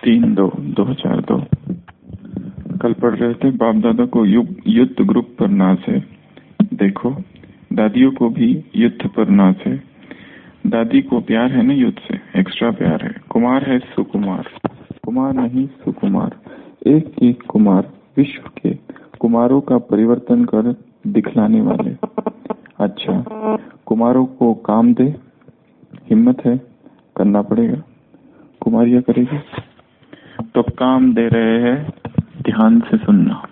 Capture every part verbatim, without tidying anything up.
तीन दो दो हजार दो। कल पढ़ रहे थे बाप दादा को युद्ध ग्रुप पर नाज है, देखो दादियों को भी युद्ध पर नाज है। दादी को प्यार है ना युद्ध से, एक्स्ट्रा प्यार है। कुमार है सुकुमार, कुमार नहीं सुकुमार, एक एक कुमार विश्व के कुमारों का परिवर्तन कर दिखलाने वाले। अच्छा, कुमारों को काम दे, हिम्मत है, करना पड़ेगा। कुमारियां करेगी तो काम दे रहे हैं, ध्यान से सुनना।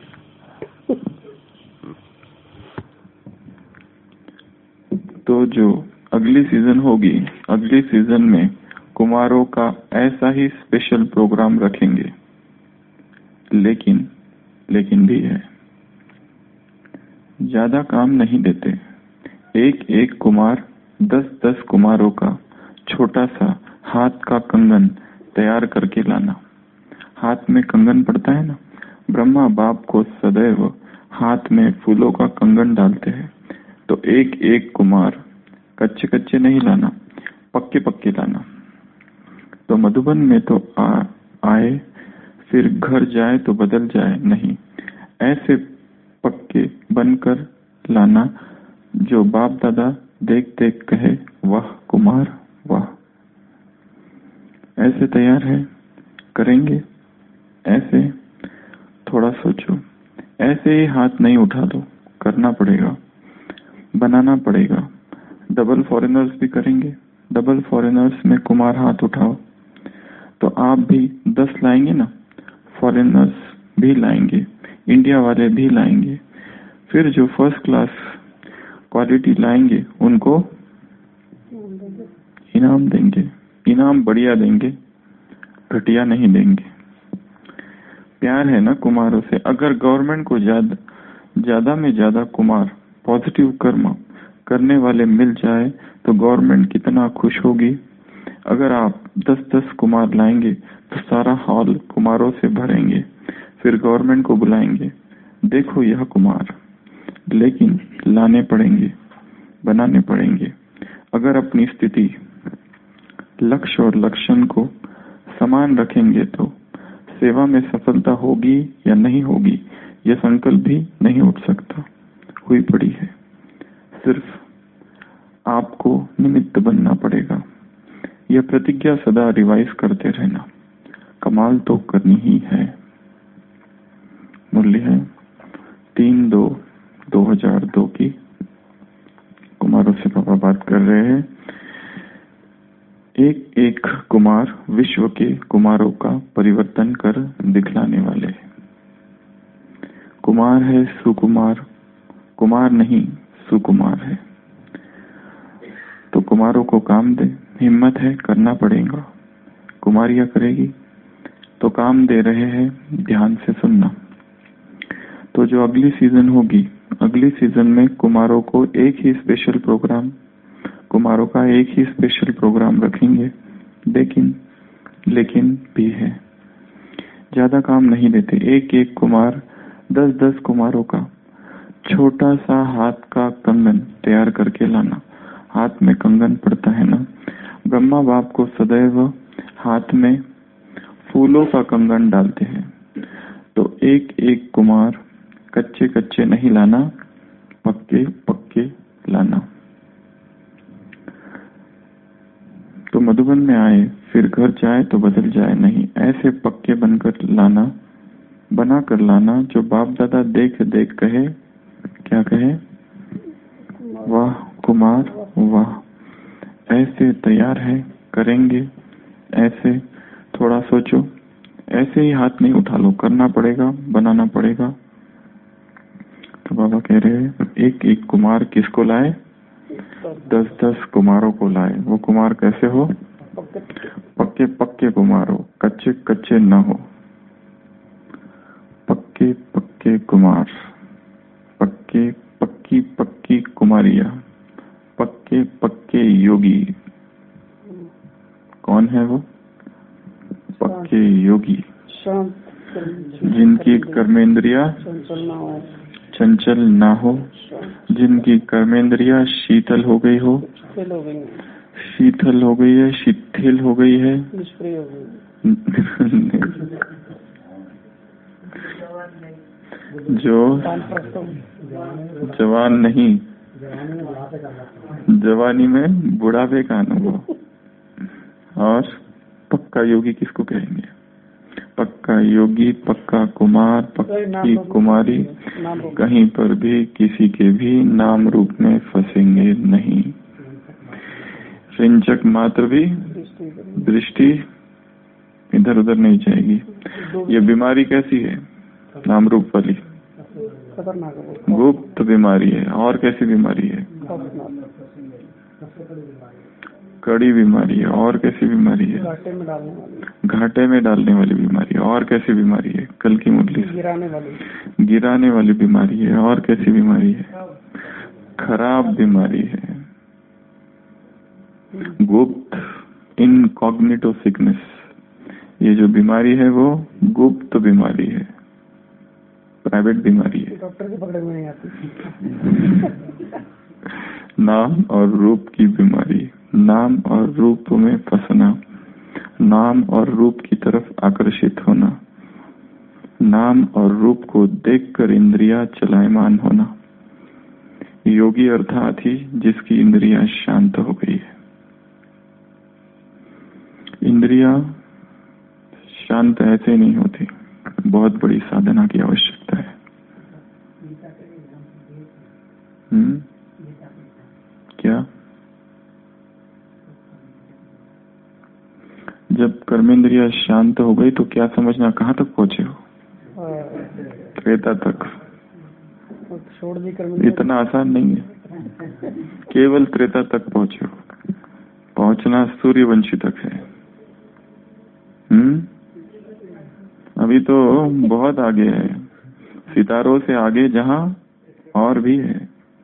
तो जो अगली सीजन होगी, अगली सीजन में कुमारों का ऐसा ही स्पेशल प्रोग्राम रखेंगे। लेकिन लेकिन भी है, ज्यादा काम नहीं देते। एक एक कुमार दस दस कुमारों का छोटा सा हाथ का कंगन तैयार करके लाना। हाथ में कंगन पड़ता है ना, ब्रह्मा बाप को सदैव हाथ में फूलों का कंगन डालते हैं। तो एक एक कुमार कच्चे कच्चे नहीं लाना, पक्के पक्के लाना। तो मधुबन में तो आ, आए फिर घर जाए तो बदल जाए नहीं, ऐसे पक्के बनकर लाना जो बाप दादा देख देख कहे वाह कुमार वाह। ऐसे तैयार है, करेंगे ऐसे? थोड़ा सोचो, ऐसे ही हाथ नहीं उठा दो, करना पड़ेगा, बनाना पड़ेगा। डबल फॉरेनर्स भी करेंगे, डबल फॉरेनर्स में कुमार हाथ उठाओ तो आप भी दस लाएंगे ना, फॉरेनर्स भी लाएंगे, इंडिया वाले भी लाएंगे। फिर जो फर्स्ट क्लास क्वालिटी लाएंगे उनको इनाम देंगे, इनाम बढ़िया देंगे, घटिया नहीं देंगे। प्यार है ना कुमारों से। अगर गवर्नमेंट को ज्यादा ज्यादा में ज्यादा कुमार पॉजिटिव कर्म करने वाले मिल जाए तो गवर्नमेंट कितना खुश होगी। अगर आप दस दस कुमार लाएंगे तो सारा हॉल कुमारों से भरेंगे। फिर गवर्नमेंट को बुलाएंगे, देखो यह कुमार। लेकिन लाने पड़ेंगे, बनाने पड़ेंगे। अगर अपनी स्थिति, लक्ष्य और लक्षण को समान रखेंगे तो सेवा में सफलता होगी या नहीं होगी, यह संकल्प भी नहीं उठ सकता, हुई पड़ी है। सिर्फ आपको निमित्त बनना पड़ेगा। यह प्रतिज्ञा सदा रिवाइज करते रहना, कमाल तो करनी ही है। मूल्य है तीन दो दो हजार दो की। कुमारों से पापा बात कर रहे हैं। एक एक कुमार विश्व के कुमारों का परिवर्तन कर दिखलाने वाले। कुमार है सुकुमार, कुमार नहीं सुकुमार है। तो कुमारों को काम दे, हिम्मत है, करना पड़ेगा। कुमारियां करेगी तो काम दे रहे हैं, ध्यान से सुनना। तो जो अगली सीजन होगी, अगली सीजन में कुमारों को एक ही स्पेशल प्रोग्राम, कुमारों का एक ही स्पेशल प्रोग्राम रखेंगे। लेकिन लेकिन भी है, ज्यादा काम नहीं देते। एक एक कुमार दस दस कुमारों का छोटा सा हाथ का कंगन तैयार करके लाना। हाथ में कंगन पड़ता है ना, ब्रह्मा बाप को सदैव हाथ में फूलों का कंगन डालते हैं। तो एक एक कुमार कच्चे कच्चे नहीं लाना, पक्के पक्के लाना। तो मधुबन में आए फिर घर जाए तो बदल जाए नहीं, ऐसे पक्के बनकर लाना, बना कर लाना जो बाप दादा देख देख कहे, क्या कहे? वाह कुमार वाह। ऐसे तैयार है, करेंगे ऐसे? थोड़ा सोचो, ऐसे ही हाथ नहीं उठा लो, करना पड़ेगा, बनाना पड़ेगा। तो बाबा कह रहे हैं एक एक कुमार किसको लाए? दस दस कुमारों को लाए। वो कुमार कैसे हो? पक्के पक्के कुमार हो, कच्चे कच्चे न हो। पक्के पक्के कुमार, पक्के पक्की पक्की कुमारियां, पक्के पक्के योगी। कौन है वो? पक्के योगी जिनकी कर्मेंद्रिया चंचल ना हो, जिनकी कर्मेंद्रिया शीतल हो गई हो, शीतल हो गई है, शिथिल हो गई है, निष्क्रिय हो गई, जो जवान नहीं, जवानी में बुढ़ापे का अनुभव। और पक्का योगी किसको कहेंगे? पक्का योगी, पक्का कुमार, पक्की कुमारी कहीं पर भी किसी के भी नाम रूप में फंसेंगे नहीं। सिंचक मात्र भी दृष्टि इधर उधर नहीं जाएगी। ये बीमारी कैसी है? नाम रूप वाली गुप्त बीमारी है। और कैसी बीमारी है? कड़ी बीमारी है। और कैसी बीमारी है? घाटे में डालने वाली, घाटे में डालने वाली बीमारी है। और कैसी बीमारी है? कल की मुरली गिराने वाली, गिराने वाली बीमारी है। और कैसी बीमारी है? खराब बीमारी है। गुप्त इनकॉग्निटो सिकनेस, ये जो बीमारी है वो गुप्त बीमारी है, प्राइवेट बीमारी है। डॉक्टर के पकड़े में नहीं आती। नाम और रूप की बीमारी, नाम और रूप में फंसना, नाम और रूप की तरफ आकर्षित होना, नाम और रूप को देखकर इंद्रियां चलायमान होना। योगी अर्थात ही जिसकी इंद्रियां शांत हो गई है। इंद्रियां शांत ऐसे नहीं होती, बहुत बड़ी साधना की आवश्यकता है। हम्म क्या? जब कर्मेंद्रिया शांत हो गई तो क्या समझना, कहाँ तक पहुंचे हो? त्रेता तक। छोड़ दी कर्मेंद्रिया। इतना आसान नहीं है, केवल त्रेता तक पहुंचे हो। पहुंचना सूर्यवंशी तक है। हम्म अभी तो बहुत आगे है, सितारों से आगे जहां और भी है,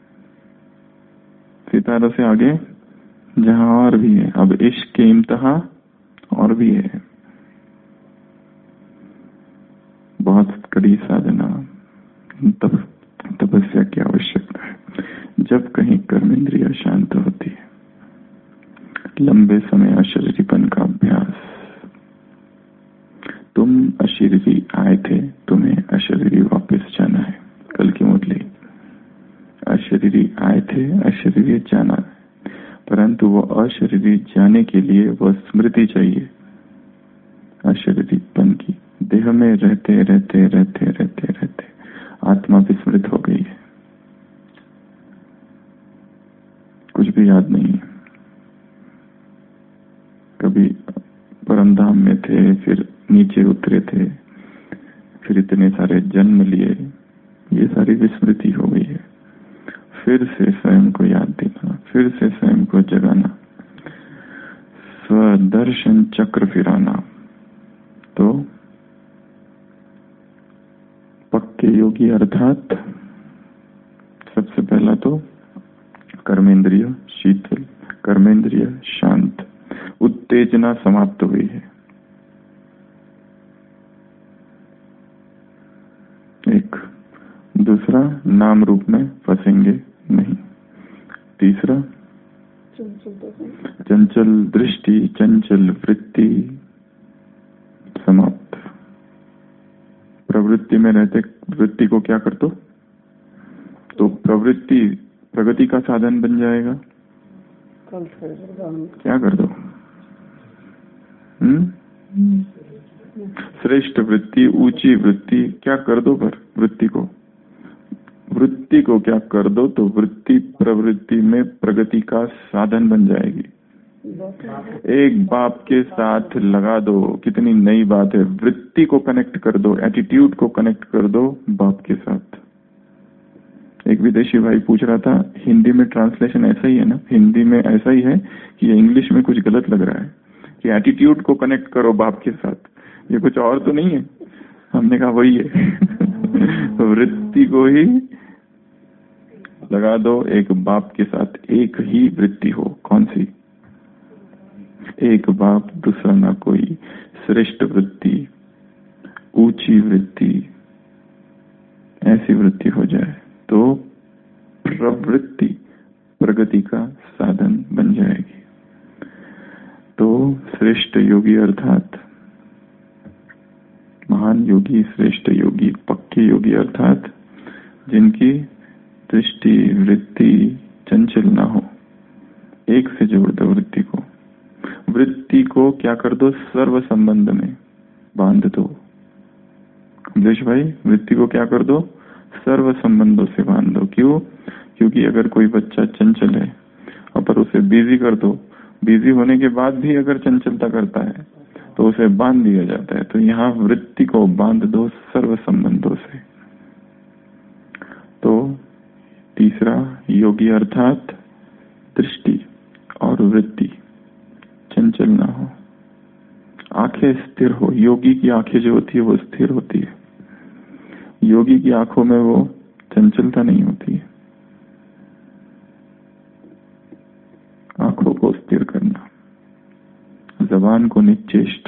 सितारों से आगे जहां और भी है। अब इश्क के इम्तिहा और भी है। बहुत कड़ी साधना, तप तपस्या की आवश्यकता है। जब कहीं कर्मेंद्रिया शांत होती है, लंबे समय अशरीरीपन का अभ्यास। तुम अशरीरी आए थे, तुम्हें अशरीरी वापस जाना है। कल की मुरली, अशरीरी आए थे, अशरीरी जाना है। परंतु वो अशरीरी जाने के लिए वह स्मृति चाहिए अशरीरीपन की। देह में रहते रहते रहते रहते रहते आत्मा विस्मृत हो गई है, कुछ भी याद नहीं है। कभी परमधाम में थे, फिर नीचे उतरे थे, फिर इतने सारे जन्म लिए, ये सारी विस्मृति हो गई है। फिर से स्वयं को याद दिलाना, फिर से स्वयं को जगाना, स्वदर्शन चक्र फिराना। तो पक्के योगी अर्थात सबसे पहला तो कर्मेंद्रिय शीतल, कर्मेंद्रिय शांत, उत्तेजना समाप्त हुई है। एक दूसरा, नाम रूप में फंसेंगे नहीं। तीसरा, चंचल दृष्टि, चंचल वृत्ति समाप्त। प्रवृत्ति में रहते वृत्ति को क्या कर दो, तो प्रवृत्ति प्रगति का साधन बन जाएगा। क्या कर दो? हम्म श्रेष्ठ वृत्ति, ऊंची वृत्ति, क्या कर दो? पर वृत्ति को वृत्ति को क्या कर दो तो वृत्ति प्रवृत्ति में प्रगति का साधन बन जाएगी। एक बाप के साथ लगा दो, कितनी नई बात है। वृत्ति को कनेक्ट कर दो, एटीट्यूड को कनेक्ट कर दो बाप के साथ। एक विदेशी भाई पूछ रहा था, हिंदी में ट्रांसलेशन ऐसा ही है ना? हिंदी में ऐसा ही है कि ये इंग्लिश में कुछ गलत लग रहा है कि एटीट्यूड को कनेक्ट करो बाप के साथ, ये कुछ और तो नहीं है? हमने कहा वही है। तो वृत्ति को ही लगा दो, एक बाप के साथ एक ही वृत्ति हो। कौन सी? एक बाप, दूसरा ना कोई। श्रेष्ठ वृत्ति, ऊंची वृत्ति, ऐसी वृत्ति हो जाए तो प्रवृत्ति प्रगति का साधन बन जाएगी। अर्थात महान योगी, श्रेष्ठ योगी, पक्के योगी अर्थात जिनकी दृष्टि वृत्ति चंचल ना हो। एक से जोड़ दो वृत्ति को। वृत्ति को क्या कर दो? सर्व संबंध में बांध दो। कमलेश भाई, वृत्ति को क्या कर दो? सर्व संबंधों से बांध दो। क्यों? क्योंकि अगर कोई बच्चा चंचल है और पर उसे बिजी कर दो, बिजी होने के बाद भी अगर चंचलता करता है तो उसे बांध दिया जाता है। तो यहाँ वृत्ति को बांध दो सर्व संबंधों से। तो तीसरा, योगी अर्थात दृष्टि और वृत्ति चंचल ना हो, आंखें स्थिर हो। योगी की आंखें जो होती है वो स्थिर होती है। योगी की आंखों में वो चंचलता नहीं होती है। आंखों को स्थिर करना, जबान को निश्चेष्ट,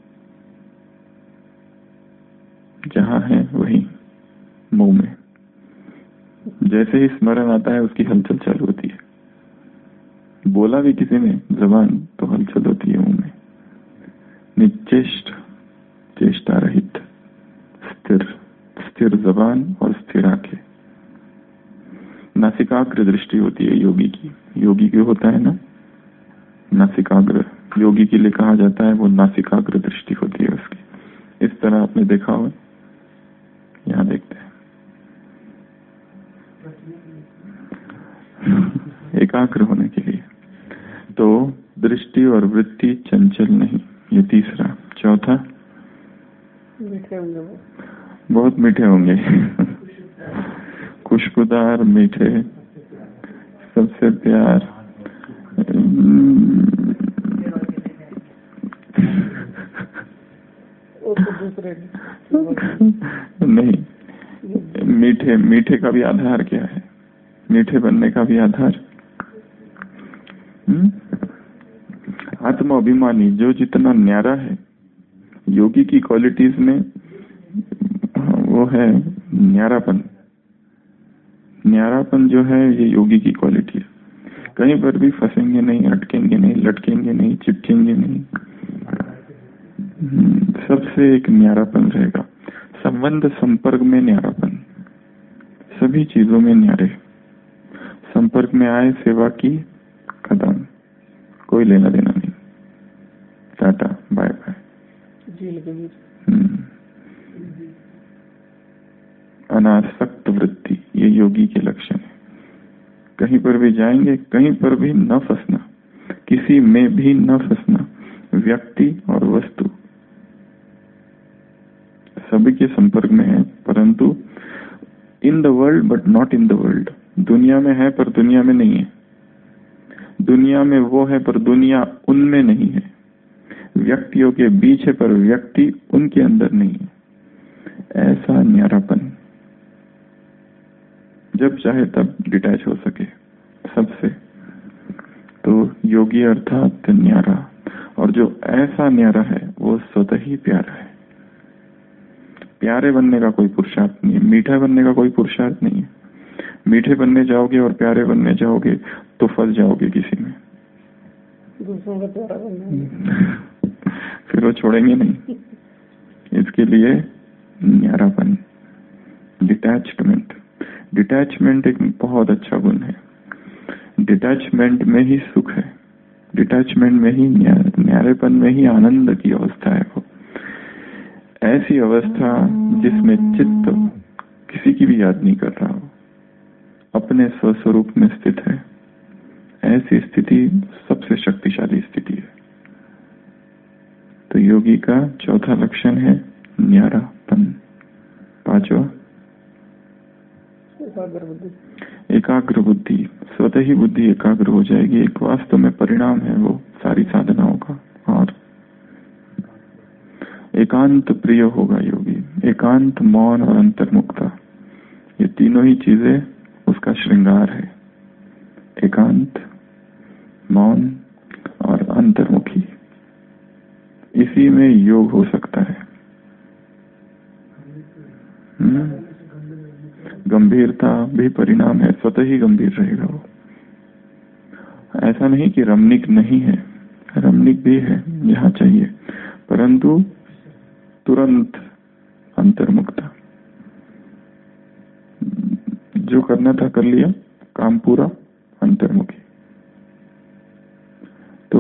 जहां है वही मुंह में। जैसे ही स्मरण आता है उसकी हलचल चालू होती है। बोला भी किसी ने जबान तो हलचल होती है मुंह में। निश्चेष्ट, चेष्टा रहित, स्थिर, स्थिर जबान और स्थिर आंखें। नासिकाग्र दृष्टि होती है योगी की। योगी की होता है ना नासिकाग्र, योगी के लिए कहा जाता है वो नासिकाग्र दृष्टि होती है उसकी। इस तरह आपने देखा हो। यहाँ देखते हैं एकाग्र होने के लिए। तो दृष्टि और वृत्ति चंचल नहीं, ये तीसरा। चौथा, मीठे होंगे वो, बहुत मीठे होंगे खुशबूदार, मीठे, सबसे प्यार। नहीं, मीठे मीठे का भी आधार क्या है? मीठे बनने का भी आधार आत्मा अभिमानी, जो जितना न्यारा है। योगी की क्वालिटीज में वो है न्यारापन। न्यारापन जो है ये योगी की क्वालिटी है। कहीं पर भी फंसेंगे नहीं, अटकेंगे नहीं, लटकेंगे नहीं, चिपकेंगे नहीं। सबसे एक न्यारापन रहेगा। संबंध संपर्क में न्यारापन, सभी चीजों में न्यारे। संपर्क में आए, सेवा की, खत्म, कोई लेना देना नहीं, टाटा बाय बाय। अनासक्त वृत्ति, ये योगी के लक्षण है। कहीं पर भी जाएंगे, कहीं पर भी न फंसना, किसी में भी न फंसना। व्यक्ति और वस्तु सभी के संपर्क में है, परंतु in the world but not in the world. दुनिया में है पर दुनिया में नहीं है। दुनिया में वो है पर दुनिया उनमें नहीं है। व्यक्तियों के बीच है पर व्यक्ति उनके अंदर नहीं है। ऐसा न्यारापन, जब चाहे तब डिटैच हो सके सबसे। तो योगी अर्थात न्यारा, और जो ऐसा न्यारा है वो स्वतः ही प्यारा है। प्यारे बनने का कोई पुरुषार्थ नहीं है, मीठा बनने का कोई पुरुषार्थ नहीं है। मीठे बनने जाओगे और प्यारे बनने जाओगे तो फंस जाओगे किसी में, दूसरों का प्यारा बनना फिर वो छोड़ेंगे नहीं। इसके लिए न्यारापन, डिटैचमेंट। डिटैचमेंट एक बहुत अच्छा गुण है। डिटैचमेंट में ही सुख है, डिटैचमेंट में ही न्यारेपन में ही आनंद की अवस्था है। वो ऐसी अवस्था जिसमें चित्त किसी की भी याद नहीं कर रहा हो, अपने स्वस्वरूप में स्थित है। ऐसी स्थिति सबसे शक्तिशाली स्थिति है। तो योगी का चौथा लक्षण है न्यारापन। पांचवा, एकाग्र बुद्धि। स्वतः ही बुद्धि एकाग्र हो जाएगी। एक वास्तव में परिणाम है वो सारी साधनाओं का। और एकांत प्रिय होगा योगी। एकांत, मौन और अंतर्मुखता, ये तीनों ही चीजें उसका श्रृंगार है। एकांत, मौन और अंतर्मुखी, इसी में योग हो सकता है। गंभीरता भी परिणाम है, स्वतः ही गंभीर रहेगा वो। ऐसा नहीं कि रमणीक नहीं है, रमणीक भी है जहाँ चाहिए, परंतु तुरंत अंतर्मुखता, जो करना था कर लिया, काम पूरा, अंतर्मुखी। तो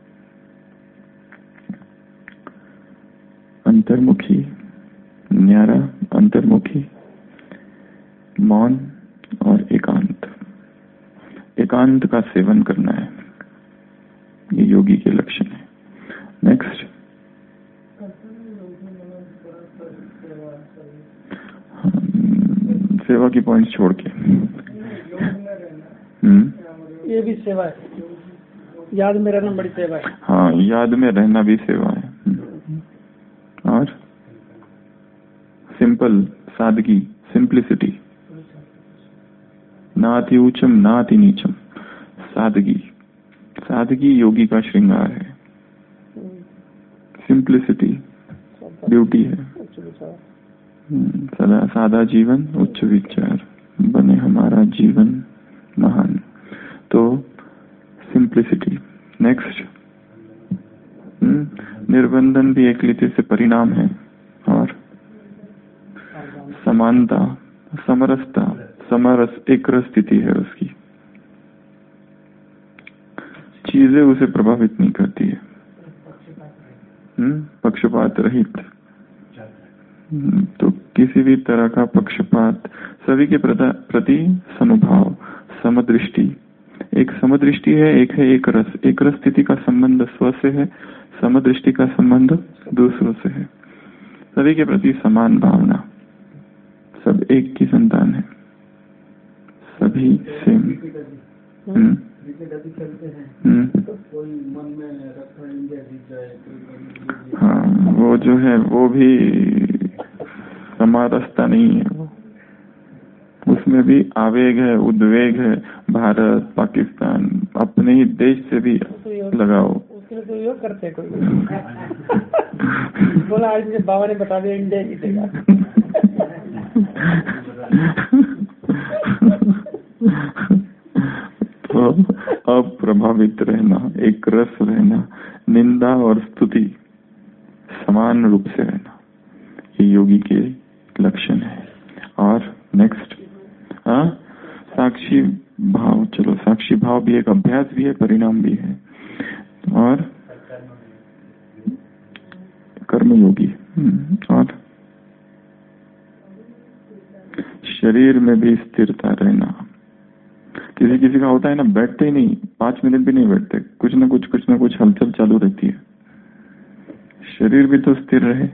अंतर्मुखी, न्यारा, अंतर्मुखी, मौन और एकांत। एकांत का सेवन करना है, ये योगी के लक्षण है। नेक्स्ट, सेवा की पॉइंट्स छोड़ के, हम्म ये भी सेवा है, याद में रहना बड़ी सेवा है। हाँ, याद में रहना भी सेवा है। और सिंपल, सादगी, सिंप्लिसिटी, ना अति ऊंचम ना अति नीचम, सादगी। सादगी योगी का श्रृंगार है, सिंप्लिसिटी ब्यूटी है। सदा सादा जीवन उच्च विचार, बने हमारा जीवन महान। तो सिंप्लिसिटी। नेक्स्ट, निर्बंधन भी एक रीति से परिणाम है। और समानता, समरसता, समरस एक रस स्थिति है उसकी, चीजें उसे प्रभावित नहीं करती है। हम्म पक्षपात रहित, तो किसी भी तरह का पक्षपात, सभी के प्रति समभाव, समदृष्टि। एक समदृष्टि है, एक है एक रस। एक रस स्थिति का संबंध स्व से है, समदृष्टि का संबंध दूसरों से है। सभी के प्रति समान भावना, सब एक की संतान है, सभी सेम। हम्म हाँ, वो जो है वो भी समारसता नहीं है, वो उसमें भी आवेग है, उद्वेग है। भारत, पाकिस्तान, अपने ही देश से भी लगाओ। उसके लिए योग करते कोई बोला आज मुझे बाबा ने बता दिया इंडिया जीतेगा। तो अप्रभावित रहना, एक रस रहना, निंदा और स्तुति समान रूप से रहना, ये योगी के लक्षण है। और नेक्स्ट, हाँ, साक्षी भाव। चलो, साक्षी भाव भी एक अभ्यास भी है, परिणाम भी है। और कर्मयोगी। और शरीर में भी स्थिरता रहना। किसी किसी का होता है ना, बैठते ही नहीं, पांच मिनट भी नहीं बैठते, कुछ ना कुछ कुछ ना कुछ हलचल चालू रहती है। शरीर भी तो स्थिर रहे।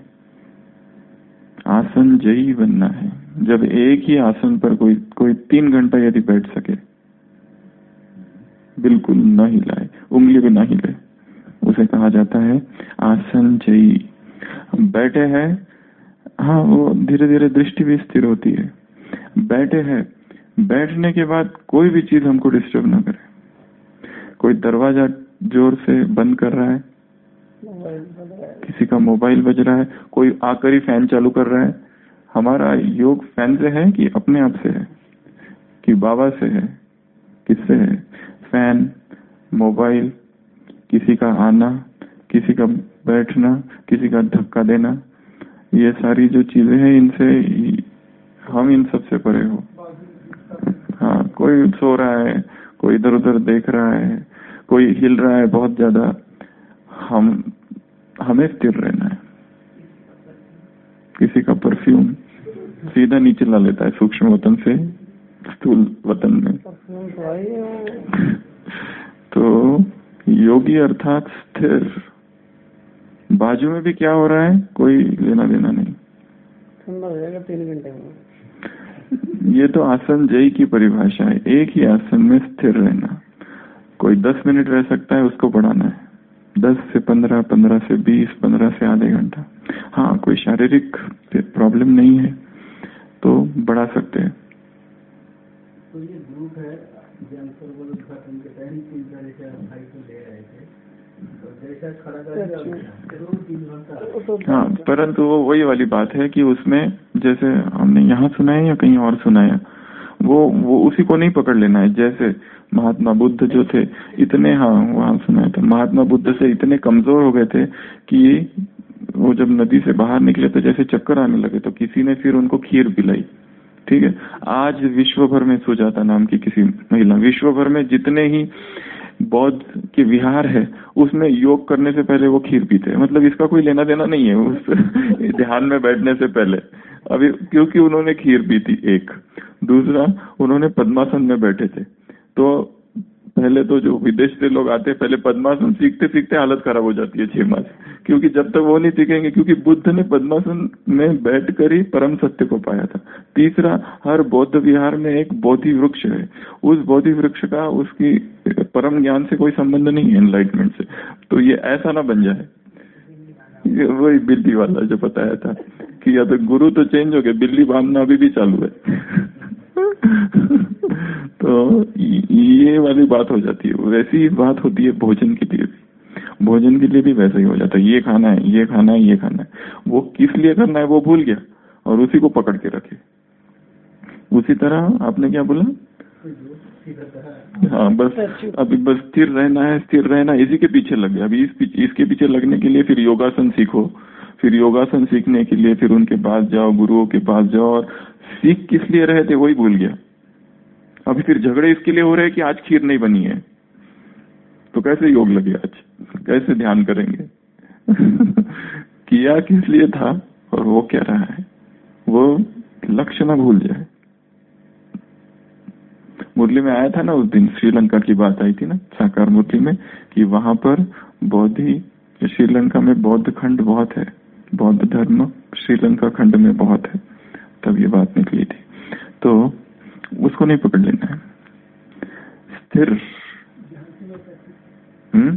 आसन जयी बनना है। जब एक ही आसन पर कोई कोई तीन घंटा यदि बैठ सके, बिल्कुल न हिलाए, उंगली भी न हिले, उसे कहा जाता है आसन जयी। बैठे हैं, हाँ, वो धीरे धीरे दृष्टि भी स्थिर होती है। बैठे हैं, बैठने के बाद कोई भी चीज हमको डिस्टर्ब ना करे। कोई दरवाजा जोर से बंद कर रहा है, किसी का मोबाइल बज रहा है, कोई आकर ही फैन चालू कर रहा है। हमारा योग फैन से है कि अपने आप से है कि बाबा से है, किससे है? फैन, मोबाइल, किसी का आना, किसी का बैठना, किसी का धक्का देना, ये सारी जो चीजें हैं, इनसे हम इन सब से परे हो। हाँ, कोई सो रहा है, कोई इधर उधर देख रहा है, कोई हिल रहा है बहुत ज्यादा, हम हमें स्थिर रहना है। किसी का परफ्यूम सीधा नीचे ला लेता है, सूक्ष्म वतन से स्थूल वतन में। तो योगी अर्थात स्थिर। बाजू में भी क्या हो रहा है, कोई लेना देना नहीं। ठंडा हो जाएगा तीन घंटे में। ये तो आसन जय की परिभाषा है, एक ही आसन में स्थिर रहना। कोई दस मिनट रह सकता है, उसको बढ़ाना है दस से पंद्रह, पंद्रह से बीस, पंद्रह से आधे घंटा। हाँ, कोई शारीरिक प्रॉब्लम नहीं है तो बढ़ा सकते हैं। तो ये ग्रुप है, उद्घाटन के टाइम तीन साढ़े चार भाई को ले रहे थे, तो जैसा खड़ा कर दिया तीन घंटा। हाँ, परंतु वो वही वाली बात है कि उसमें जैसे हमने यहाँ सुनाया या कहीं और सुनाया, वो वो उसी को नहीं पकड़ लेना है। जैसे महात्मा बुद्ध जो थे इतने, हाँ वहाँ सुनाया था, महात्मा बुद्ध से इतने कमजोर हो गए थे कि वो जब नदी से बाहर निकले तो जैसे चक्कर आने लगे, तो किसी ने फिर उनको खीर पिलाई। ठीक है, आज विश्व भर में सुजाता नाम की किसी महिला, विश्व भर में जितने ही बौद्ध के विहार है उसमें योग करने से पहले वो खीर पीते हैं। मतलब इसका कोई लेना देना नहीं है उस ध्यान में बैठने से पहले, अभी क्योंकि उन्होंने खीर पी थी। एक दूसरा, उन्होंने पद्मासन में बैठे थे, तो पहले तो जो विदेश से लोग आते हैं पहले पद्मासन सीखते सीखते हालत खराब हो जाती है छह मास, क्योंकि जब तक वो नहीं सीखेंगे, क्योंकि बुद्ध ने पद्मासन में बैठकर ही परम सत्य को पाया था। तीसरा, हर बौद्ध विहार में एक बोधि वृक्ष है, उस बोधि वृक्ष का उसकी परम ज्ञान से कोई संबंध नहीं है, एनलाइटमेंट से। तो ये ऐसा ना बन जाए, ये वही बिल्ली वाला जो बताया था कि या तो गुरु तो चेंज हो गए, बिल्ली बांधना अभी भी चालू है। तो ये वाली बात हो जाती है। वैसी ही बात होती है भोजन के लिए भी, भोजन के लिए भी वैसा ही हो जाता है, ये खाना है, ये खाना है, ये खाना है। वो किस लिए करना है वो भूल गया और उसी को पकड़ के रखे। उसी तरह आपने क्या बोला? हाँ, बस अभी बस स्थिर रहना है, स्थिर रहना, इसी के पीछे लग गया। अभी इस इसके पीछे लगने के लिए फिर योगासन सीखो, फिर योगासन सीखने के लिए फिर उनके पास जाओ, गुरुओं के पास जाओ, और सीख किस लिए रहे थे वही भूल गया। अभी फिर झगड़े इसके लिए हो रहे हैं कि आज खीर नहीं बनी है, तो कैसे योग लगे, आज कैसे ध्यान करेंगे? किया किस लिए था और वो क्या रहा है, वो लक्ष्य ना भूल जाए। मुरली में आया था ना उस दिन, श्रीलंका की बात आई थी ना साकार मुरली में, कि वहां पर बौद्धि, श्रीलंका में बौद्ध खंड बहुत है, बौद्ध धर्म श्रीलंका खंड में बहुत है, तब ये बात निकली थी। तो उसको नहीं पकड़ लेना है, स्थिर। हम्म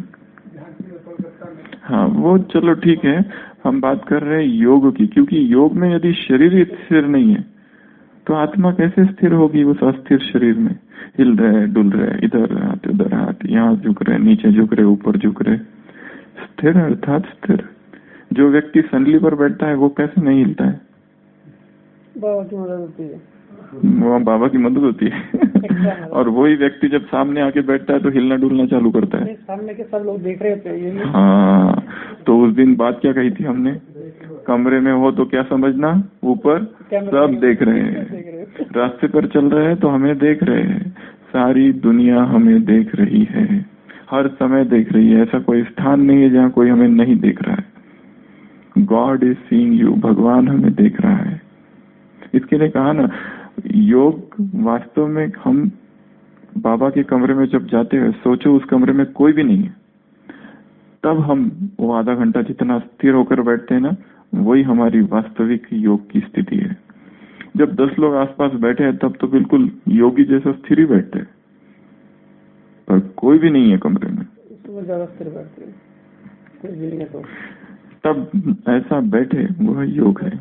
हाँ, वो चलो ठीक है, हम बात कर रहे हैं योग की, क्योंकि योग में यदि शरीर स्थिर नहीं है तो आत्मा कैसे स्थिर होगी उस अस्थिर शरीर में? हिल रहे, डुल रहे, इधर हाथ उधर हाथ, यहाँ झुक रहे, नीचे झुक रहे, ऊपर झुक रहे। स्थिर अर्थात स्थिर। जो व्यक्ति संडली पर बैठता है वो कैसे नहीं हिलता है? बाबा की मदद होती है, वो बाबा की मदद होती है। और वही व्यक्ति जब सामने आके बैठता है तो हिलना डुलना चालू करता है। सामने के सब लोग देख रहे होते हैं। हाँ, तो उस दिन बात क्या कही थी हमने? कमरे में हो तो क्या समझना, ऊपर सब देख रहे हैं, रास्ते पर चल रहे हैं तो हमें देख रहे हैं, सारी दुनिया हमें देख रही है, हर समय देख रही है। ऐसा कोई स्थान नहीं है जहाँ कोई हमें नहीं देख रहा है। गॉड इज सीइंग यू, भगवान हमें देख रहा है। इसके लिए कहा ना, योग वास्तव में, हम बाबा के कमरे में जब जाते हैं, सोचो उस कमरे में कोई भी नहीं है, तब हम वो आधा घंटा जितना स्थिर होकर बैठते हैं ना, वही हमारी वास्तविक योग की स्थिति है। जब दस लोग आसपास बैठे हैं तब तो बिल्कुल योगी जैसा स्थिर ही बैठते हैं, पर कोई भी नहीं है कमरे में, ज्यादा स्थिर बैठते हैं, तो तब ऐसा बैठे वह योग है।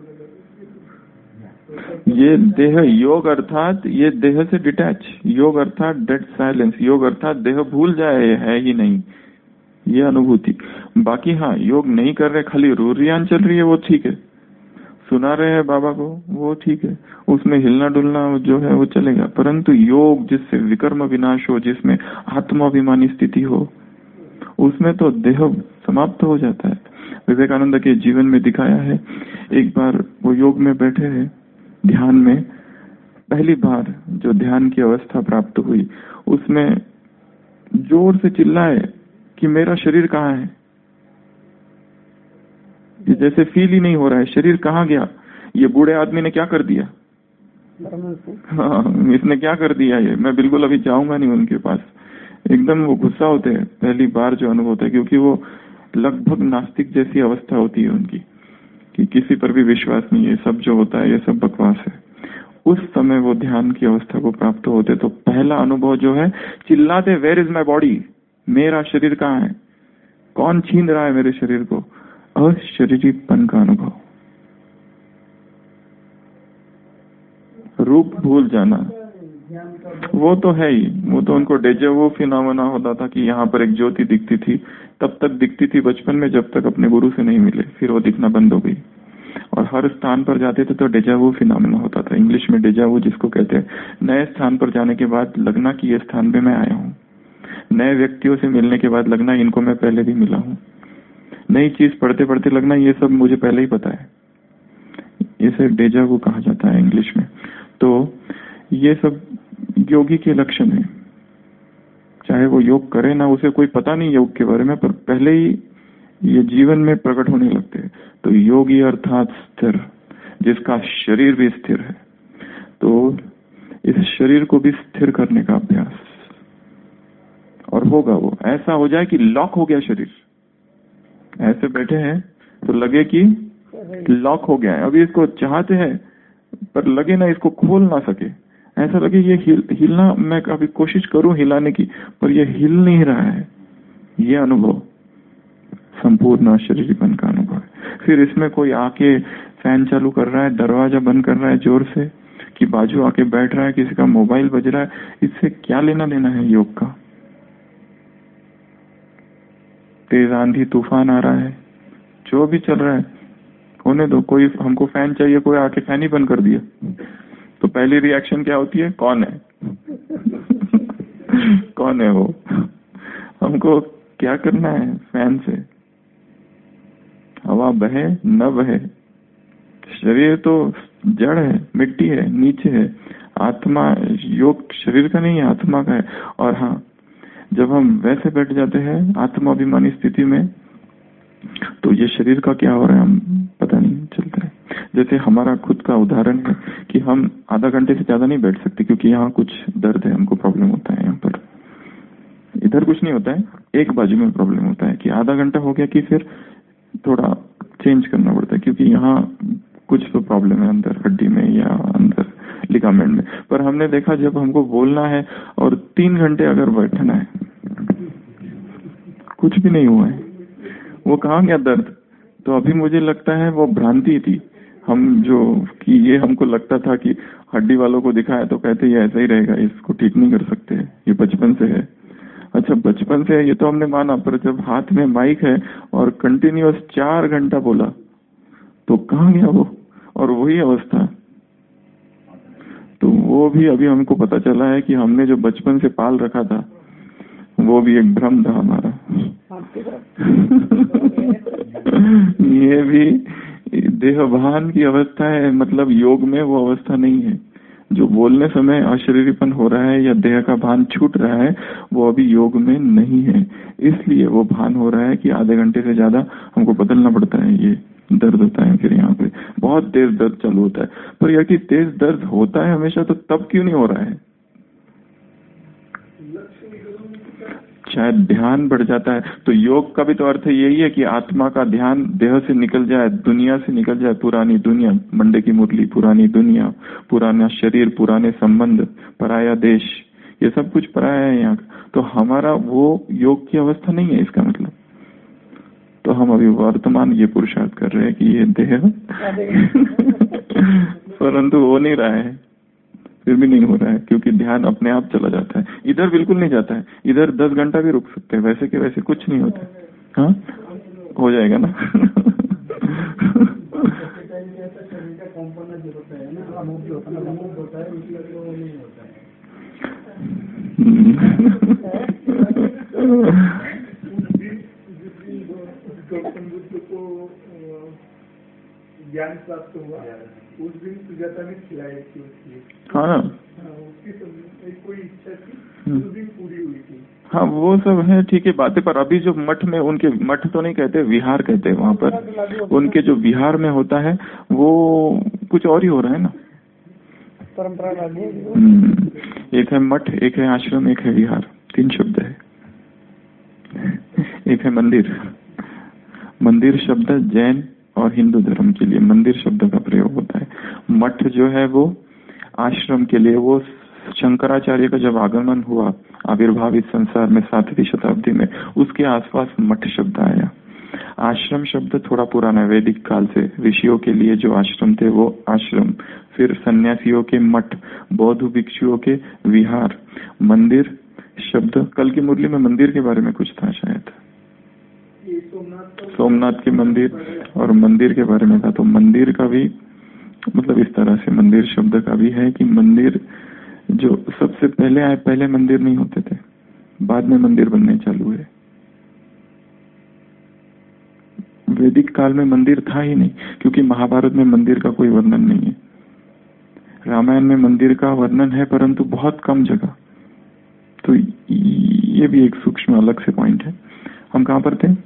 ये देह योग अर्थात ये देह से डिटैच, योग अर्थात डेड साइलेंस, योग अर्थात देह भूल जाए है ही नहीं, ये अनुभूति। बाकी हाँ, योग नहीं कर रहे, खाली रूरियान चल रही है, वो ठीक है, सुना रहे हैं बाबा को, वो ठीक है, उसमें हिलना डुलना जो है वो चलेगा। परंतु योग जिससे विकर्म विनाश हो, जिसमें आत्माभिमानी स्थिति हो, उसमें तो देह समाप्त हो जाता है। विवेकानंद के जीवन में दिखाया है, एक बार वो योग में बैठे हैं, ध्यान में, पहली बार जो ध्यान की अवस्था प्राप्त हुई, उसमें जोर से चिल्लाए कि मेरा शरीर कहाँ है। ये जैसे फील ही नहीं हो रहा है, शरीर कहाँ गया, ये बूढ़े आदमी ने क्या कर दिया, हाँ इसने क्या कर दिया, ये मैं बिल्कुल अभी जाऊंगा नहीं उनके पास। एकदम वो गुस्सा होते हैं, पहली बार जो अनुभव होता है, क्योंकि वो लगभग नास्तिक जैसी अवस्था होती है उनकी, कि किसी पर भी विश्वास नहीं है, सब जो होता है ये सब बकवास है। उस समय वो ध्यान की अवस्था को प्राप्त होते तो पहला अनुभव जो है, चिल्लाते वेयर इज माई बॉडी, मेरा शरीर कहाँ है, कौन छीन रहा है मेरे शरीर को, अशरीरीपन का अनुभव, रूप भूल जाना, वो तो है ही, वो तो उनको डेजावू फिनोमेना होता था कि यहाँ पर एक ज्योति दिखती थी, तब तक दिखती थी बचपन में जब तक अपने गुरु से नहीं मिले, फिर वो दिखना बंद हो गई, और हर स्थान पर जाते थे तो डेजावू फिनोमेना होता था। इंग्लिश में डेजावू जिसको कहते हैं, नए स्थान पर जाने के बाद लगना कि ये स्थान पे मैं आया हूँ, नए व्यक्तियों से मिलने के बाद लगना इनको मैं पहले भी मिला हूँ, नई चीज पढ़ते पढ़ते लगना ये सब मुझे पहले ही पता है, इसे डेजा वू कहा जाता है इंग्लिश में। तो ये सब योगी के लक्षण है, चाहे वो योग करे ना, उसे कोई पता नहीं योग के बारे में, पर पहले ही ये जीवन में प्रकट होने लगते हैं। तो योगी अर्थात स्थिर, जिसका शरीर भी स्थिर है। तो इस शरीर को भी स्थिर करने का अभ्यास, और होगा वो ऐसा हो जाए कि लॉक हो गया शरीर, ऐसे बैठे हैं तो लगे कि लॉक हो गया है, अभी इसको चाहते हैं पर लगे ना इसको खोल ना सके, ऐसा लगे ये हिल, हिलना, मैं कभी कोशिश करूं हिलाने की पर ये हिल नहीं रहा है। ये अनुभव संपूर्ण शरीरपन का अनुभव है। फिर इसमें कोई आके फैन चालू कर रहा है, दरवाजा बंद कर रहा है जोर से, कि बाजू आके बैठ रहा है, किसी का मोबाइल बज रहा है, इससे क्या लेना देना है योग का। तेज आंधी तूफान आ रहा है, जो भी चल रहा है होने दो, कोई हमको फैन चाहिए, कोई आके फैन ही बंद कर दिया, तो पहली रिएक्शन क्या होती है, कौन है कौन है वो, हमको क्या करना है, फैन से हवा बहे न बहे, शरीर तो जड़ है, मिट्टी है, नीचे है, आत्मा योग शरीर का नहीं है, आत्मा का है। और हाँ, जब हम वैसे बैठ जाते हैं आत्माभिमानी स्थिति में, तो ये शरीर का क्या हो रहा है हम पता नहीं चलता है। जैसे हमारा खुद का उदाहरण है कि हम आधा घंटे से ज्यादा नहीं बैठ सकते, क्योंकि यहाँ कुछ दर्द है, हमको प्रॉब्लम होता है। यहाँ पर इधर कुछ नहीं होता है, एक बाजू में प्रॉब्लम होता है कि आधा घंटा हो गया कि फिर थोड़ा चेंज करना पड़ता है, क्योंकि यहाँ कुछ तो प्रॉब्लम है अंदर हड्डी में या अंदर लिगामेंट में। पर हमने देखा जब हमको बोलना है और तीन घंटे अगर बैठना है, कुछ भी नहीं हुआ है, वो कहाँ गया दर्द। तो अभी मुझे लगता है वो भ्रांति थी, हम जो कि ये हमको लगता था कि हड्डी वालों को दिखाया तो कहते ये ऐसा ही रहेगा, इसको ठीक नहीं कर सकते, ये बचपन से है। अच्छा बचपन से है ये तो हमने माना, पर जब हाथ में माइक है और कंटिन्यूअस चार घंटा बोला तो कहाँ गया वो, और वही अवस्था। तो वो भी अभी हमको पता चला है कि हमने जो बचपन से पाल रखा था वो भी एक भ्रम था हमारा। ये भी देहभान की अवस्था है, मतलब योग में वो अवस्था नहीं है। जो बोलने समय अशरीरीपन हो रहा है या देह का भान छूट रहा है, वो अभी योग में नहीं है। इसलिए वो भान हो रहा है कि आधे घंटे से ज्यादा हमको बदलना पड़ता है, ये दर्द होता है, फिर यहाँ पे बहुत तेज दर्द चालू होता है। पर यह कि तेज दर्द होता है हमेशा, तो तब क्यों नहीं हो रहा है? शायद ध्यान बढ़ जाता है। तो योग का भी तो अर्थ यही है कि आत्मा का ध्यान देह से निकल जाए, दुनिया से निकल जाए, पुरानी दुनिया, मंडे की मुरली, पुरानी दुनिया, पुराना शरीर, पुराने संबंध, पराया देश, ये सब कुछ पराया है यहाँ। तो हमारा वो योग की अवस्था नहीं है इसका मतलब। तो हम अभी वर्तमान ये पुरुषार्थ कर रहे हैं कि ये देह परंतु हो नहीं रहा है, फिर भी नहीं हो रहा है, क्योंकि ध्यान अपने आप चला जाता है। इधर बिल्कुल नहीं जाता है, इधर दस घंटा भी रुक सकते हैं, वैसे के वैसे कुछ नहीं होता। हाँ हो जाएगा ना। ज्ञान प्राप्त हुआ उस दिन सुजाता ने खिलाई थी उसकी। हाँ ना, उसकी कोई इच्छा थी उस दिन पूरी हुई थी। हाँ वो सब है, ठीक है बातें। पर अभी जो मठ में, उनके मठ तो नहीं कहते, विहार कहते हैं, वहाँ पर उनके जो विहार में होता है वो कुछ और ही हो रहा है ना, परंपरा लागू। एक है मठ, एक है आश्रम, एक है विहार, तीन शब्द है। एक है मंदिर। मंदिर शब्द जैन और हिंदू धर्म के लिए मंदिर शब्द का प्रयोग होता है। मठ जो है वो आश्रम के लिए, वो शंकराचार्य का जब आगमन हुआ आविर्भाव इस संसार में सातवीं शताब्दी में, उसके आसपास मठ शब्द आया। आश्रम शब्द थोड़ा पुराना है, वैदिक काल से ऋषियों के लिए जो आश्रम थे वो आश्रम, फिर सन्यासियों के मठ, बौद्ध भिक्षुओं के विहार। मंदिर शब्द, कल की मुरली में मंदिर के बारे में कुछ था शायद, सोमनाथ के मंदिर और मंदिर के बारे में था। तो मंदिर का भी मतलब इस तरह से मंदिर शब्द का भी है कि मंदिर जो सबसे पहले आए, पहले मंदिर नहीं होते थे, बाद में मंदिर बनने चालू है। वैदिक काल में मंदिर था ही नहीं, क्योंकि महाभारत में मंदिर का कोई वर्णन नहीं है। रामायण में मंदिर का वर्णन है परंतु बहुत कम जगह। तो ये भी एक सूक्ष्म अलग से पॉइंट है। हम कहाँ पर थे?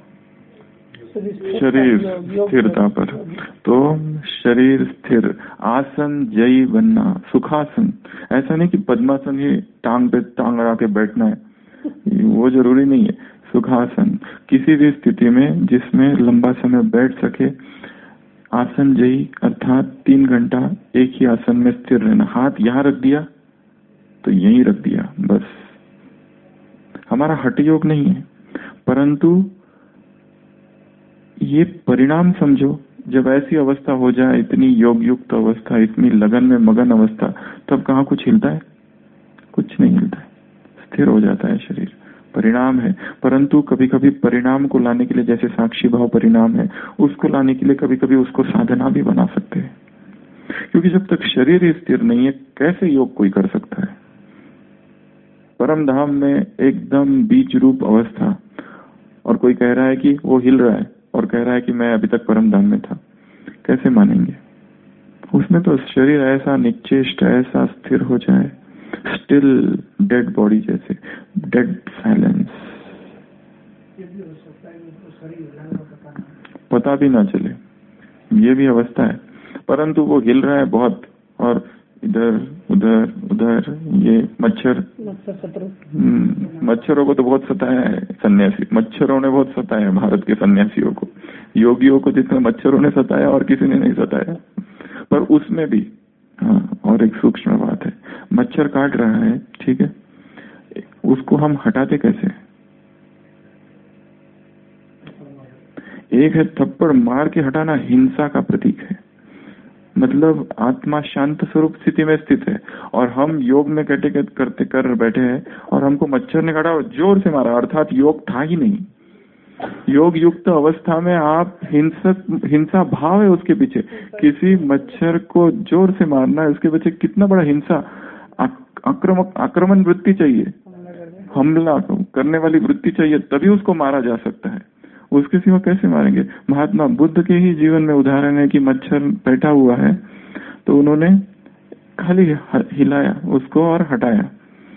शरीर स्थिरता पर। तो शरीर स्थिर, आसन जयी बनना, सुखासन। ऐसा नहीं कि पद्मासन ही टांग पे टांग लगा के बैठना है, वो जरूरी नहीं है। सुखासन किसी भी स्थिति में जिसमें लंबा समय बैठ सके। आसन जयी अर्थात तीन घंटा एक ही आसन में स्थिर रहना। हाथ यहाँ रख दिया तो यहीं रख दिया, बस। हमारा हठ योग नहीं है, परंतु ये परिणाम समझो। जब ऐसी अवस्था हो जाए, इतनी योग युक्त अवस्था, इतनी लगन में मगन अवस्था, तब कहाँ कुछ हिलता है? कुछ नहीं हिलता है, स्थिर हो जाता है शरीर। परिणाम है, परंतु कभी कभी परिणाम को लाने के लिए, जैसे साक्षी भाव परिणाम है, उसको लाने के लिए कभी कभी उसको साधना भी बना सकते हैं। क्योंकि जब तक शरीर ही स्थिर नहीं है, कैसे योग कोई कर सकता है? परम धाम में एकदम बीज रूप अवस्था, और कोई कह रहा है कि वो हिल रहा है और कह रहा है कि मैं अभी तक परम धाम में था, कैसे मानेंगे? उसमें तो शरीर ऐसा निश्चेष्ट, ऐसा स्थिर हो जाए, स्टिल डेड बॉडी जैसे, डेड साइलेंस, पता भी ना चले। ये भी अवस्था है, परंतु वो हिल रहा है बहुत, और इधर उधर उधर। ये मच्छर, मच्छरों को तो बहुत सताया है सन्यासी, मच्छरों ने बहुत सताया है भारत के सन्यासियों को। योगियों को जितना मच्छरों ने सताया और किसी ने नहीं सताया। पर उसमें भी हाँ, और एक सूक्ष्म बात है, मच्छर काट रहा है, ठीक है, उसको हम हटाते कैसे? एक है थप्पड़ मार के हटाना, हिंसा का प्रतीक है। मतलब आत्मा शांत स्वरूप स्थिति में स्थित है, और हम योग में कटे करते कर बैठे हैं, और हमको मच्छर ने काटा और जोर से मारा, अर्थात योग था ही नहीं। योग युक्त अवस्था में आप हिंसक, हिंसा भाव है उसके पीछे। किसी मच्छर को जोर से मारना है, उसके पीछे कितना बड़ा हिंसा, आक्रमक आक्रमण वृत्ति चाहिए, हमला करने वाली वृत्ति चाहिए, तभी उसको मारा जा सकता है। उसके सिवा कैसे मारेंगे? महात्मा बुद्ध के ही जीवन में उदाहरण है कि मच्छर बैठा हुआ है, तो उन्होंने खाली हिलाया उसको और हटाया,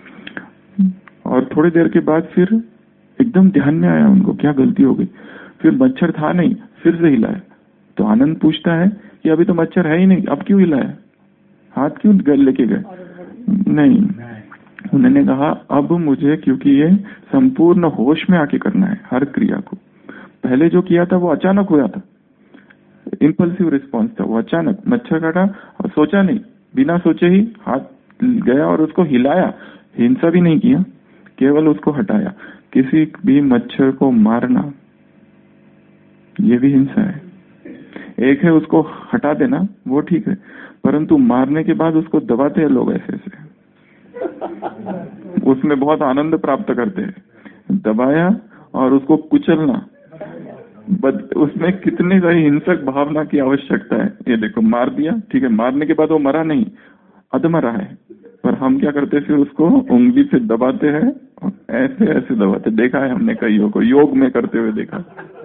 और थोड़ी देर के बाद फिर एकदम ध्यान में आया उनको क्या गलती हो गई, फिर मच्छर था नहीं, फिर से हिलाया। तो आनंद पूछता है कि अभी तो मच्छर है ही नहीं, अब क्यों हिलाया, हाथ क्यों लेके गए? नहीं, उन्होंने कहा अब मुझे, क्योंकि ये संपूर्ण होश में आके करना है हर क्रिया को। पहले जो किया था वो अचानक हुआ था, इम्पल्सिव रिस्पॉन्स था, वो अचानक मच्छर काटा और सोचा नहीं, बिना सोचे ही हाथ गया और उसको हिलाया, हिंसा भी नहीं किया, केवल उसको हटाया। किसी भी मच्छर को मारना ये भी हिंसा है। एक है उसको हटा देना, वो ठीक है, परंतु मारने के बाद उसको दबाते हैं लोग ऐसे ऐसे, उसमें बहुत आनंद प्राप्त करते हैं। दबाया और उसको कुचलना, बद उसमें कितनी सारी हिंसक भावना की आवश्यकता है। ये देखो मार दिया, ठीक है, मारने के बाद वो मरा नहीं, अधमरा है, पर हम क्या करते हैं, फिर उसको उंगली से दबाते हैं, ऐसे ऐसे दबाते, देखा है हमने कईयों को योग में करते हुए देखा।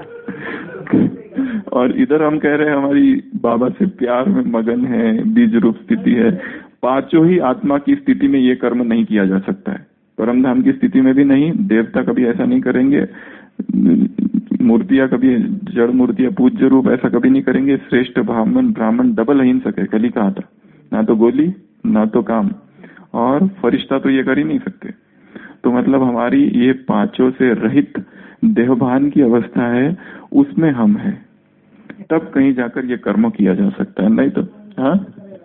और इधर हम कह रहे हैं हमारी बाबा से प्यार में मगन है, बीज रूप स्थिति है। पांचों ही आत्मा की स्थिति में ये कर्म नहीं किया जा सकता है, परमधाम की स्थिति में भी नहीं, देवता कभी ऐसा नहीं करेंगे, मूर्तियां कभी, जड़ मूर्तियां पूज्य रूप ऐसा कभी नहीं करेंगे। श्रेष्ठ ब्राह्मण ब्राह्मण डबल अहिंसक है, कल ही कहा था, ना तो गोली ना तो काम, और फरिश्ता तो ये कर ही नहीं सकते। तो मतलब हमारी ये पांचों से रहित देहभान की अवस्था है, उसमें हम है, तब कहीं जाकर ये कर्म किया जा सकता है, नहीं तो हाँ।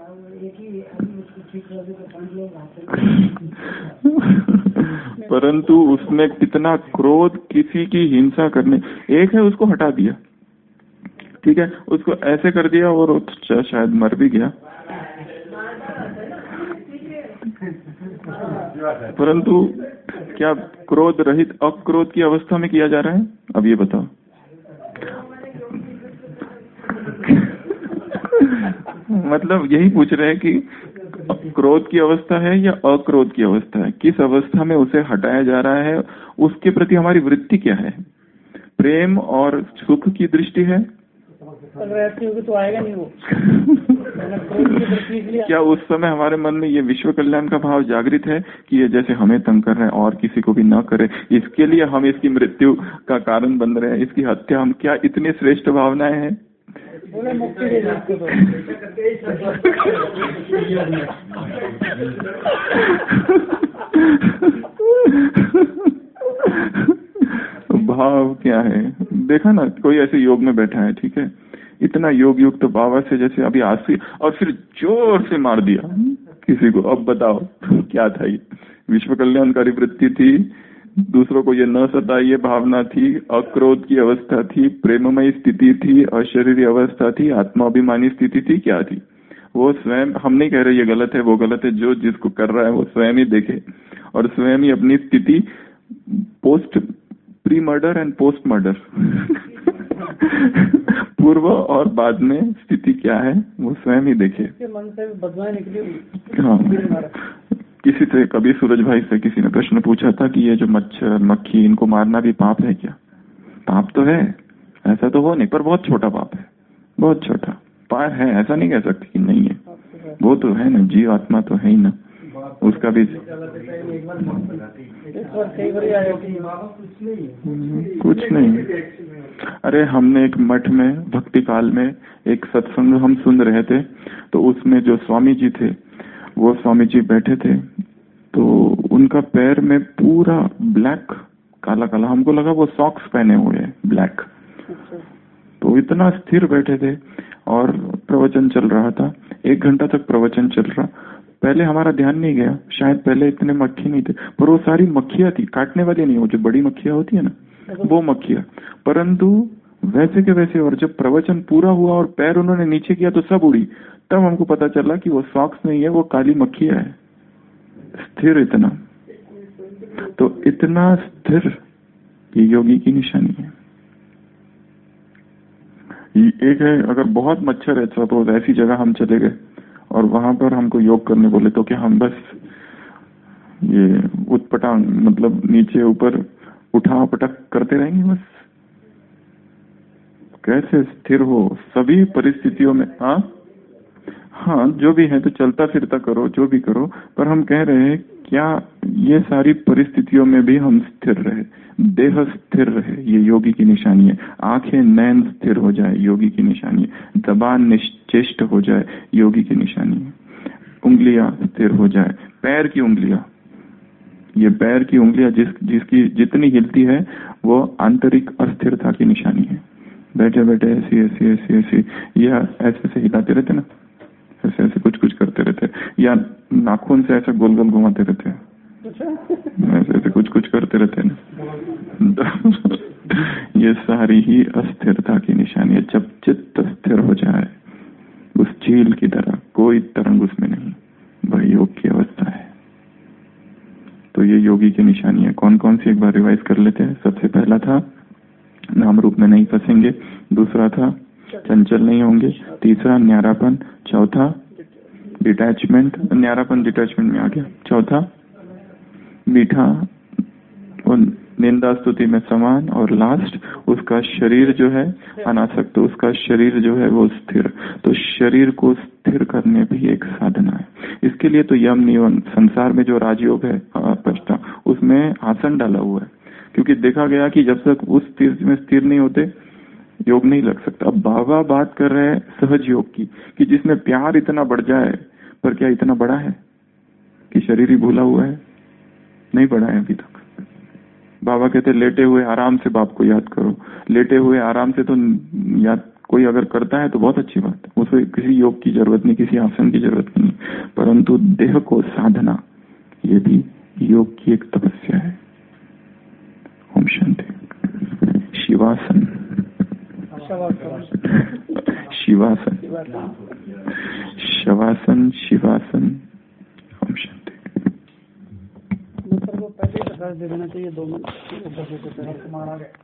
परंतु उसमें कितना क्रोध, किसी की हिंसा करने, एक है उसको हटा दिया, ठीक है, उसको ऐसे कर दिया और शायद मर भी गया, परंतु क्या क्रोध रहित अक्रोध की अवस्था में किया जा रहा है? अब ये बताओ। मतलब यही पूछ रहे हैं कि क्रोध की अवस्था है या अक्रोध की अवस्था है, किस अवस्था में उसे हटाया जा रहा है, उसके प्रति हमारी वृत्ति क्या है। प्रेम और सुख की दृष्टि है, रहती होगी तो आएगा नहीं वो। क्या उस समय हमारे मन में ये विश्व कल्याण का भाव जागृत है कि ये जैसे हमें तंग कर रहे हैं और किसी को भी न करे, इसके लिए हम इसकी मृत्यु का कारण बन रहे हैं, इसकी हत्या, हम क्या इतनी श्रेष्ठ भावनाएं हैं? बोले मुक्ति दे दे भाव क्या है? देखा ना, कोई ऐसे योग में बैठा है, ठीक है, इतना योग युक्त तो बाबा से जैसे अभी आसी, और फिर जोर से मार दिया किसी को। अब बताओ क्या था ये? विश्व कल्याणकारी वृत्ति थी, दूसरों को ये न सताइए भावना थी, अक्रोध की अवस्था थी, प्रेममयी स्थिति थी, अशरीरी अवस्था थी, आत्माभिमानी स्थिति थी, क्या थी? वो स्वयं, हम नहीं कह रहे ये गलत है वो गलत है, जो जिसको कर रहा है वो स्वयं ही देखे और स्वयं ही अपनी स्थिति post pre murder and post murder पूर्व और बाद में स्थिति क्या है वो स्वयं ही देखे। मन से बदलाव निकली। हाँ, किसी से कभी सूरज भाई से किसी ने प्रश्न पूछा था कि ये जो मच्छर मक्खी इनको मारना भी पाप है क्या? पाप तो है, ऐसा तो हो नहीं, पर बहुत छोटा पाप है, बहुत छोटा पाप है, ऐसा नहीं कह सकते कि नहीं है, वो तो है ना, जीव आत्मा तो है ही ना, उसका भी कुछ नहीं। अरे हमने एक मठ में भक्ति काल में एक सत्संग हम सुन रहे थे, तो उसमें जो स्वामी जी थे, वो स्वामी जी बैठे थे, तो उनका पैर में पूरा ब्लैक काला काला, हमको लगा वो सॉक्स पहने हुए हैं ब्लैक, तो इतना स्थिर बैठे थे और प्रवचन चल रहा था, एक घंटा तक प्रवचन चल रहा। पहले हमारा ध्यान नहीं गया, शायद पहले इतने मक्खी नहीं थे, पर वो सारी मक्खियां थी, काटने वाली नहीं, वो जो बड़ी मक्खियां होती है ना, वो मक्खियां, परंतु वैसे के वैसे। और जब प्रवचन पूरा हुआ और पैर उन्होंने नीचे किया तो सब उड़ी, तब हमको पता चला कि वो सॉक्स नहीं है, वो काली मक्खियां है, स्थिर इतना। तो इतना स्थिर ये योगी की निशानी है। एक है, अगर बहुत मच्छर है, सपोज ऐसी जगह हम चले गए और वहां पर हमको योग करने बोले, तो क्या हम बस ये उठपटांग मतलब नीचे ऊपर उठा पटक करते रहेंगे? बस कैसे स्थिर हो सभी परिस्थितियों में? हाँ हाँ, जो भी है तो चलता फिरता करो, जो भी करो, पर हम कह रहे हैं क्या ये सारी परिस्थितियों में भी हम स्थिर रहे, देह स्थिर रहे, ये योगी की निशानी है। आंखें नैन स्थिर हो जाए, योगी की निशानी है। जबान निश्चेष्ट हो जाए, योगी की निशानी है। उंगलियां स्थिर हो जाए, पैर की उंगलियां, ये पैर की उंगलियां जिस जिसकी जितनी हिलती है वो आंतरिक अस्थिरता की निशानी है। बैठे बैठे ऐसी ऐसी ऐसी ऐसी या ऐसे ऐसे हिलाते रहते ना, ऐसे ऐसे कुछ कुछ करते रहते, या नाखून से ऐसे गोल गोल घुमाते रहते हैं, ऐसे ऐसे कुछ कुछ करते रहते हैं ना, ये सारी ही अस्थिरता की निशानी है। जब चित्त स्थिर हो जाए उस झील की तरह, कोई तरंग उसमें नहीं, वह योग की अवस्था है। तो ये योगी की निशानी है। कौन कौन सी एक बार रिवाइज कर लेते हैं। सबसे पहला था नाम रूप में नहीं फंसेंगे, दूसरा था चंचल नहीं होंगे, तीसरा न्यारापन, चौथा डिटैचमेंट, न्यारापन डिटैचमेंट में आ गया, चौथा मीठा और निंदा स्तुति में समान, और लास्ट उसका शरीर जो है अनासक्त, तो उसका शरीर जो है वो स्थिर। तो शरीर को स्थिर करने भी एक साधना है। इसके लिए तो यम नियम, संसार में जो राजयोग है पश्चा, उसमें आसन डाला हुआ है, क्योंकि देखा गया कि जब तक उस स्थिर में स्थिर नहीं होते योग नहीं लग सकता। अब बाबा बात कर रहे हैं सहज योग की, कि जिसमें प्यार इतना बढ़ जाए, पर क्या इतना बड़ा है कि शरीर ही भूला हुआ है? नहीं बढ़ा है अभी तक। बाबा कहते लेटे हुए आराम से बाप को याद करो। लेटे हुए आराम से तो याद कोई अगर करता है तो बहुत अच्छी बात है, उसे किसी योग की जरूरत नहीं, किसी आसन की जरूरत नहीं, परंतु देह को साधना ये भी योग की एक तपस्या है। ओम शांति। शिवासन, शिवासन, शवासन, शिवासन। ओम शांति। पहले प्रकाश दे देना चाहिए दो मिनट।